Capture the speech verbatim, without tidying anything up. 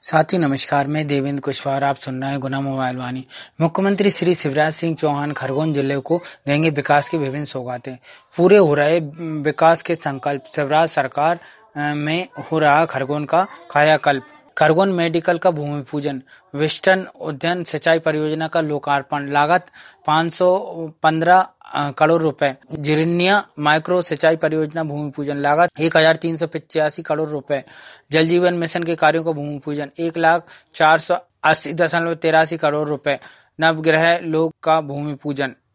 साथी नमस्कार, मैं देवेंद्र कुशवाहा। आप सुन रहे हैं गुना मोबाइल वाणी। मुख्यमंत्री श्री शिवराज सिंह चौहान खरगोन जिले को देंगे विकास की विभिन्न सौगातें। पूरे हो रहे विकास के संकल्प, शिवराज सरकार में हो रहा खरगोन का कायाकल्प। खरगोन मेडिकल का भूमि पूजन, वेस्टर्न उद्यान सिंचाई परियोजना का लोकार्पण, लागत पाँच सौ पंद्रह करोड़ रुपए। जिरनिया माइक्रो सिंचाई परियोजना भूमि पूजन, लागत एक हजार तीन सौ पिचासी करोड़ रुपए। जल जीवन मिशन के कार्यों का भूमि पूजन, एक लाख चार सौ अस्सी दशमलव तिरासी करोड़ रुपए। नवग्रह लोक का भूमि पूजन।